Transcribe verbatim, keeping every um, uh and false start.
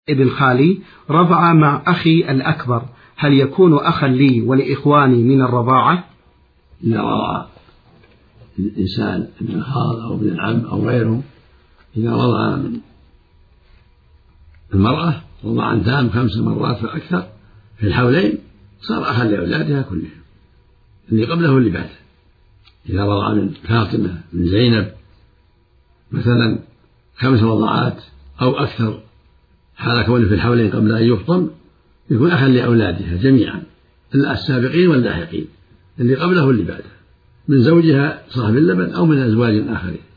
ابن خالي رضع مع أخي الأكبر، هل يكون أخا لي ولإخواني من الرضاعة؟ إذا رضع الإنسان ابن الخال أو ابن العم أو غيره، إذا رضع من المرأة رضعا تام خمس مرات فأكثر في الحولين صار أخا لأولادها كلهم، اللي قبله واللي بعده. إذا رضع من فاطمة من زينب مثلا خمس رضعات أو أكثر حال كونه في الحولين قبل أن يفطم، يكون أخا لأولادها جميعا السابقين واللاحقين، اللي قبله واللي بعده، من زوجها صاحب اللبن أو من أزواج آخرين.